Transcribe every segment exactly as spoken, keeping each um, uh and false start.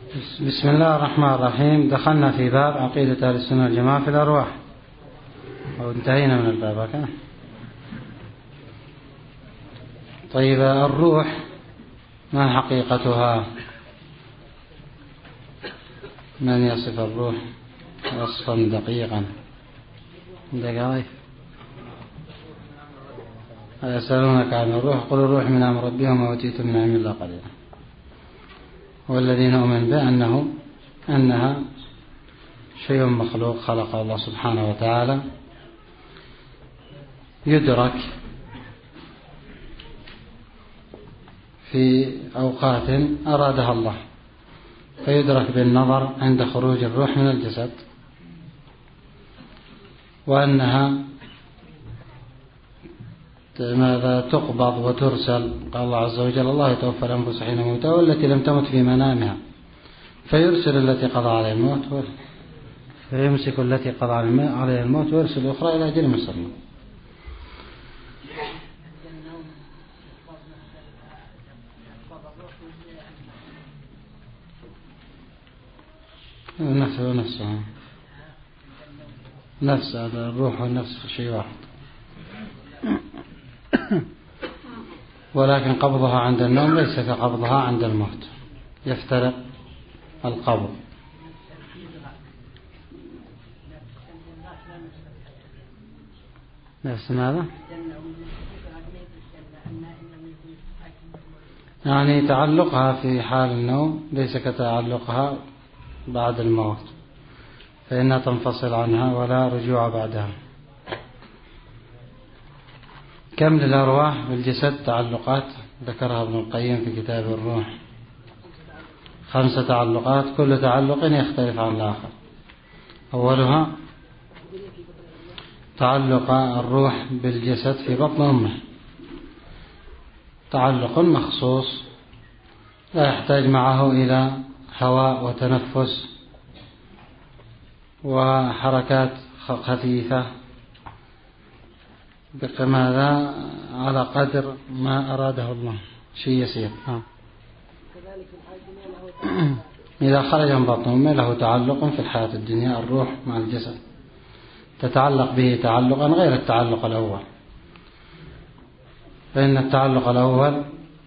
بسم الله الرحمن الرحيم. دخلنا في باب عقيدة أهل السنة والجماعة في الأرواح، وانتهينا من الباب كان. طيب، الروح ما حقيقتها؟ من يصف الروح وصفا دقيقا؟ دقائق. يسألونك عن الروح، قل الروح من أمر ربي وما أوتيتم من علم الله قليلا. والذين أؤمن بأنه أنها شيء مخلوق خلقه الله سبحانه وتعالى، يدرك في أوقات أرادها الله، فيدرك بالنظر عند خروج الروح من الجسد، وأنها ماذا تقبض وترسل. قال الله عز وجل: الله يتوفى الأنفس حين موتها والتي لم تمت في منامها فيرسل التي قضى عليها الموت فيمسك التي قضى عليها الموت ويرسل الأخرى إلى أجل مسمى. نفس ونفسها نفس هذا الروح والنفس شيء واحد، ولكن قبضها عند النوم ليس كقبضها عند الموت، يفترق القبض. نفس ماذا؟ يعني تعلقها في حال النوم ليس كتعلقها بعد الموت، فإنها تنفصل عنها ولا رجوع بعدها. كم للأرواح بالجسد تعلقات ذكرها ابن القيم في كتاب الروح، خمسة تعلقات، كل تعلق يختلف عن الآخر. أولها تعلق الروح بالجسد في بطن أمه، تعلق مخصوص لا يحتاج معه إلى هواء وتنفس وحركات خفيفة، بماذا على قدر ما أراده الله، شيء يسير. إذا خرج من بطن أمه له تعلق في الحياة الدنيا، الروح مع الجسد تتعلق به تعلقا غير التعلق الأول، فإن التعلق الأول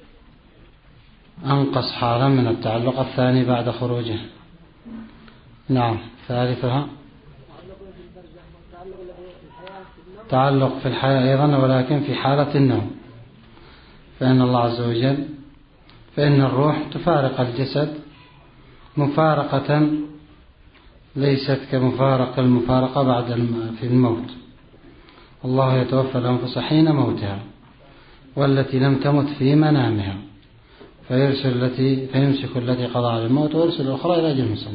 أنقص حالا من التعلق الثاني بعد خروجه. نعم. ثالثها تعلق في الحياة أيضا، ولكن في حالة النوم، فإن الله عز وجل فإن الروح تفارق الجسد مفارقة ليست كمفارقة المفارقة بعد في الموت. الله يتوفى الأنفس حين موتها والتي لم تمت في منامها فيرسل التي فيمسك التي قضى على الموت ويرسل الأخرى إلى أجل مسمى.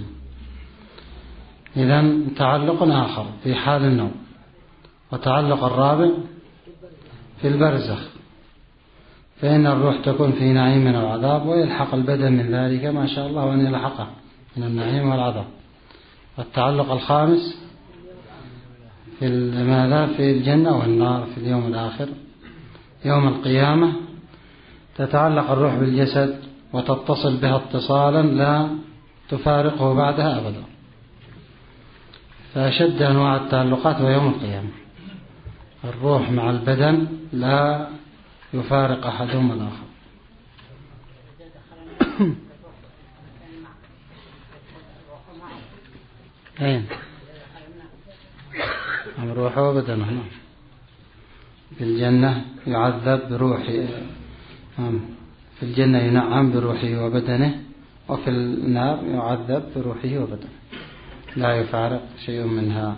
إذن تعلق آخر في حال النوم، وتعلق الرابع في البرزخ، فإن الروح تكون في نعيم أو عذاب ويلحق البدن من ذلك ما شاء الله أن يلحقه من النعيم والعذاب. والتعلق الخامس في ماذا؟ في الجنة والنار في اليوم الآخر، يوم القيامة تتعلق الروح بالجسد وتتصل بها اتصالا لا تفارقه بعدها أبدا. فأشد أنواع التعلقات هو يوم القيامة، الروح مع البدن لا يفارق أحدهما الآخر. أين؟ روحه وبدنه. في الجنة يعذب بروحه، في الجنة ينعم بروحه وبدنه، وفي النار يعذب بروحه وبدنه، لا يفارق شيء منها.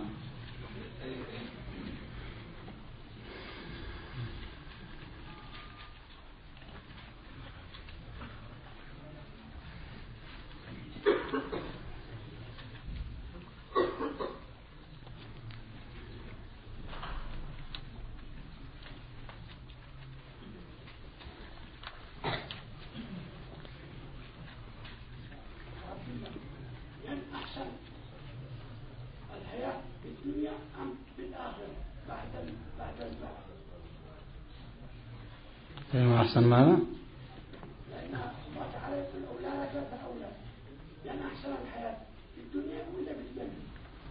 أحسن ماذا؟ يعني أحسن الحياة في الدنيا ولا في الجنة؟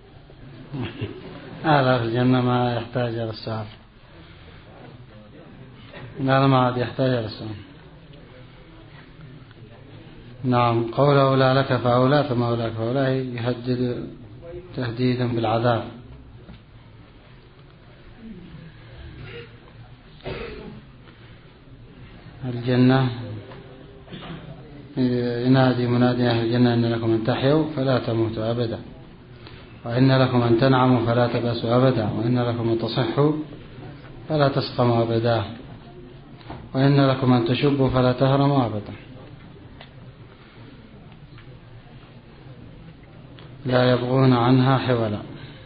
هذا في الجنة ما يحتاج إلى السؤال، هذا ما عاد يحتاج إلى السؤال. نعم. قوله لا لك فأولى ثم أولاك فأولى يهدد تهديدا بالعذاب. الجنة ينادي منادي أهل الجنة إن لكم أن تحيوا فلا تموتوا أبدا، وإن لكم أن تنعموا فلا تبأسوا أبدا، وإن لكم أن تصحوا فلا تسقموا أبدا، وإن لكم أن تشبوا فلا تهرموا أبدا. لا يبغون عنها حولا.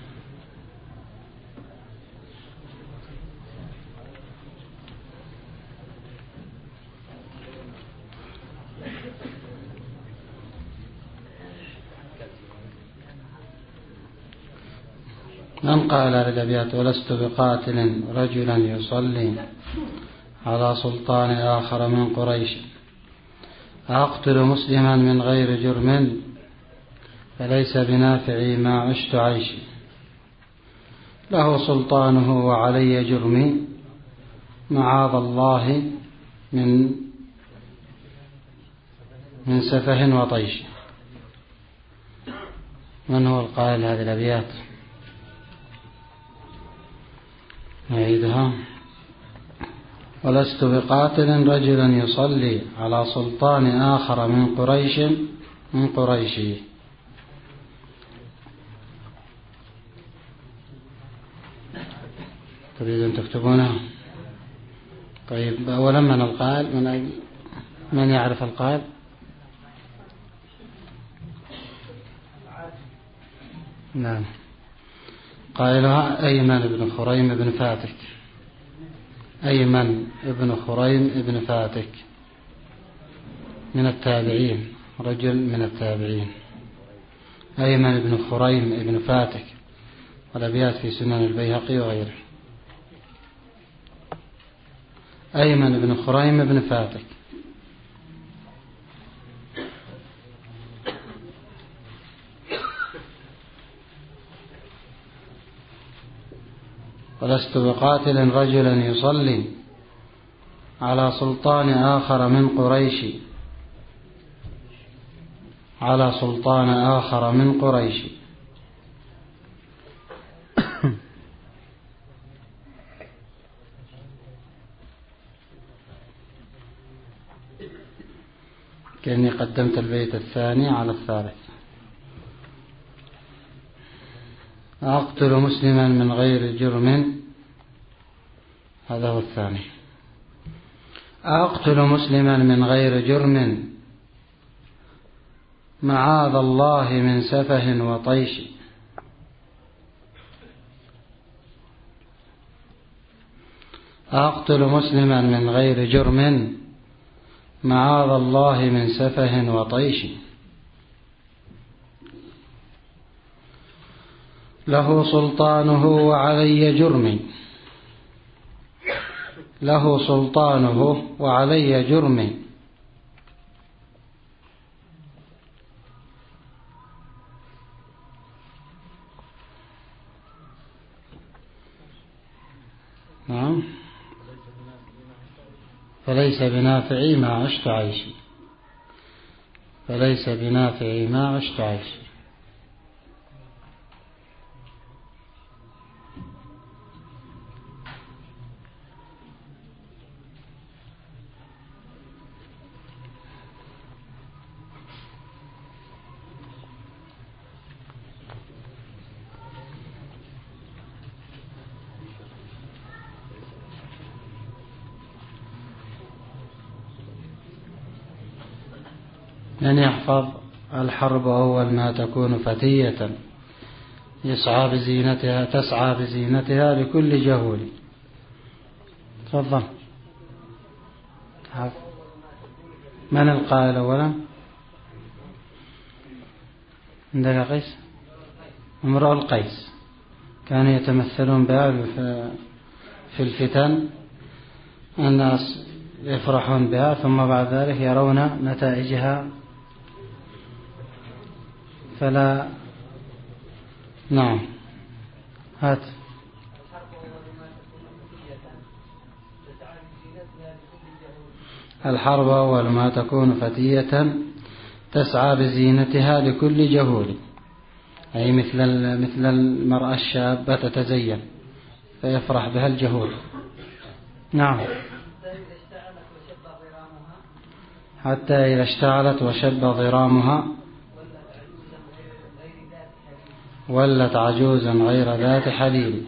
من قال للأبيات ولست بقاتل رجلا يصلي على سلطان آخر من قريش، أقتل مسلما من غير جرم فليس بنافعي ما عشت عيشي، له سلطانه وعلي جرمي معاذ الله من من سفه وطيش. من هو القائل هذه الأبيات؟ نعيدها. ولست بقاتل رجلا يصلي على سلطان آخر من قريش من قريشي. تريد أن تكتبونها؟ طيب أولا من القائل؟ من, أي... من يعرف القائل؟ نعم. قائلها أيمن بن خريم بن فاتك. أيمن بن خريم بن فاتك من التابعين، رجل من التابعين. أيمن بن خريم بن فاتك، والأبيات في سنن البيهقي وغيره. أيمن بن خريم بن فاتك. ولست بقاتل رجلا يصلي على سلطان آخر من قريش على سلطان آخر من قريش. كأني قدمت البيت الثاني على الثالث. أقتل مسلما من غير جرم، هذا هو الثاني. أقتل مسلما من غير جرم معاذ الله من سفه وطيش. أقتل مسلما من غير جرم معاذ الله من سفه وطيش، له سلطانه وعلي جرمي له سلطانه وعلي جرمي نعم. فليس بنافعي ما عشت عيشي فليس بنافعي ما عشت عيشي. من يحفظ الحرب أول ما تكون فتية يسعى بزينتها تسعى بزينتها لكل جهول. تفضل. من القائل أولا؟ عندك قيس؟ امرؤ القيس. كانوا يتمثلون بها في الفتن، الناس يفرحون بها ثم بعد ذلك يرون نتائجها فلا. نعم هات. الحرب أول ما تكون فتية تسعى بزينتها لكل جهول، أي مثل مثل المرأة الشابة تتزين فيفرح بها الجهول. نعم. حتى إذا اشتعلت وشب ضرامها ولت عجوزا غير ذات حليل.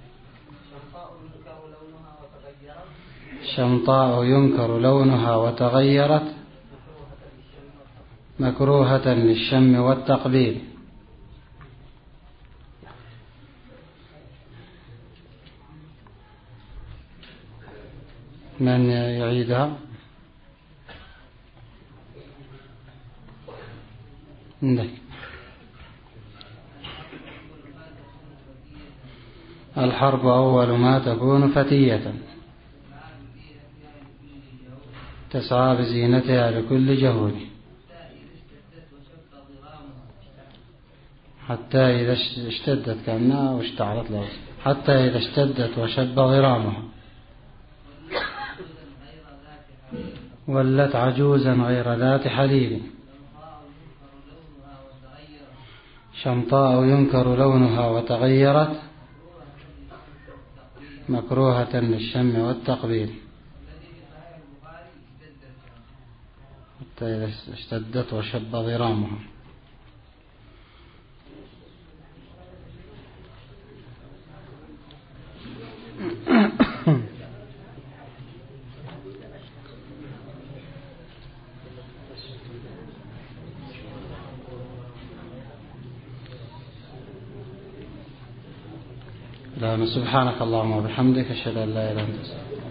شمطاء ينكر لونها وتغيرت مكروهة للشم والتقبيل. من يعيدها؟ عندك. الحرب أول ما تكون فتية تسعى بزينتها لكل جهول، حتى إذا اشتدت كأنها واشتعلت له، حتى إذا اشتدت وشب غرامها ولت عجوزا غير ذات حليل. شمطاء ينكر لونها وتغيرت مكروهة للشم والتقبيل. حتى إذا اشتدت وشب ضرامها. لا، سبحانك اللهم وبحمدك أشهد أن لا إله إلا أنت.